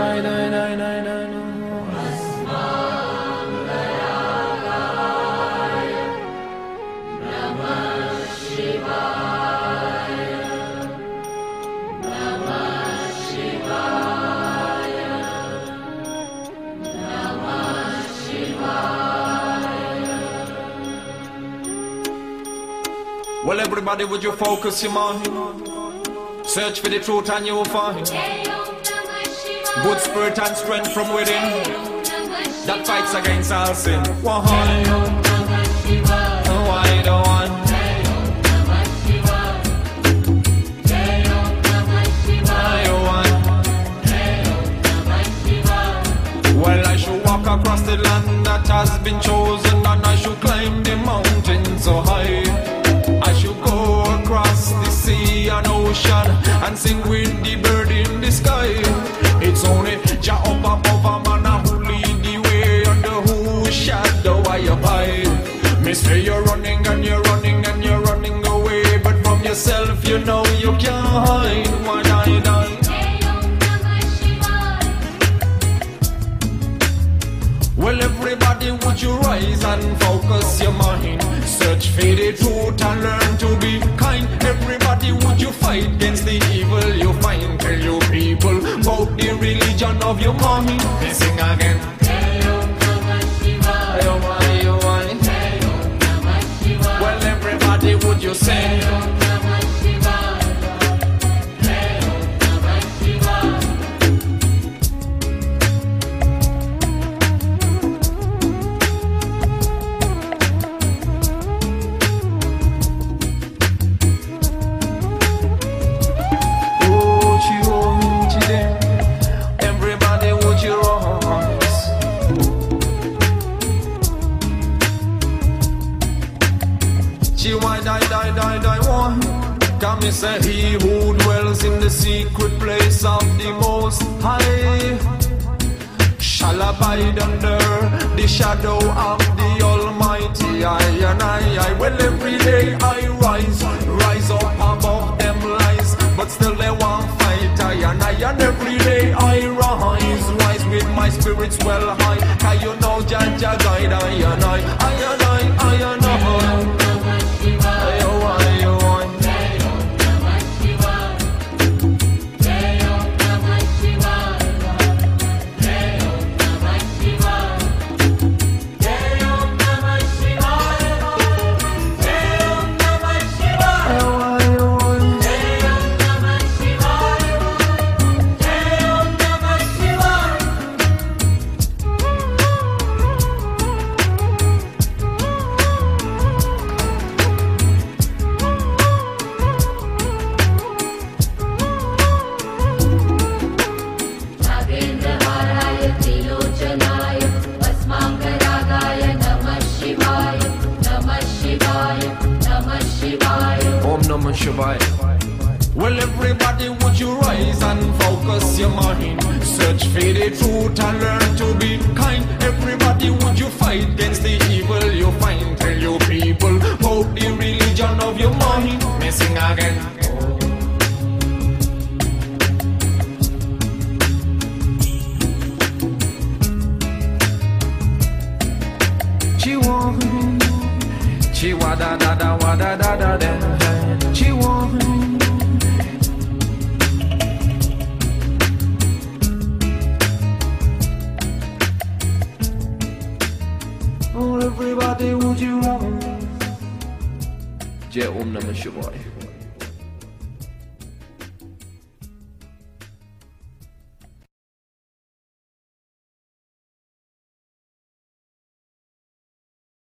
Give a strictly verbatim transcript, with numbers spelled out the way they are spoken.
die, die, die, die, die, die. Well, everybody, would you focus your mind? Search for the truth and you will find good spirit and strength from within that fights against all sin. One, why the one? Well, I should walk across the land that has been chosen, and I should climb the mountain so high. I should go across the sea and ocean and sing with the bird in the sky. It's only Jah up above a man who lead the way, under whose shadow I abide. Me say you're running and you're running and you're running away, but from yourself you know you can't hide. Why die, die? Well, everybody, would you rise and focus your mind? Search for the truth and learn to be kind. Everybody, would you fight against the evil you find? Tell you people about the religion of your mind. They sing again. Well, everybody, would you say? Come me say he who dwells in the secret place of the Most High shall abide under the shadow of the Almighty. I and I, I, well every day I rise, rise up above them lies, but still they won't fight. I and I, and every day I rise, rise with my spirits well high. Cause you know Jah Jah guide I and I, I and I, I and I. Well, everybody, would you rise and focus your mind? Search for the truth and learn to be kind. Everybody, would you fight against the evil you find? Tell you people about the religion of your mind. Me sing again. Chiwa, chiwa da da da wa da da da da. Oh, everybody, would you run? Jai Om Namah Shivaya.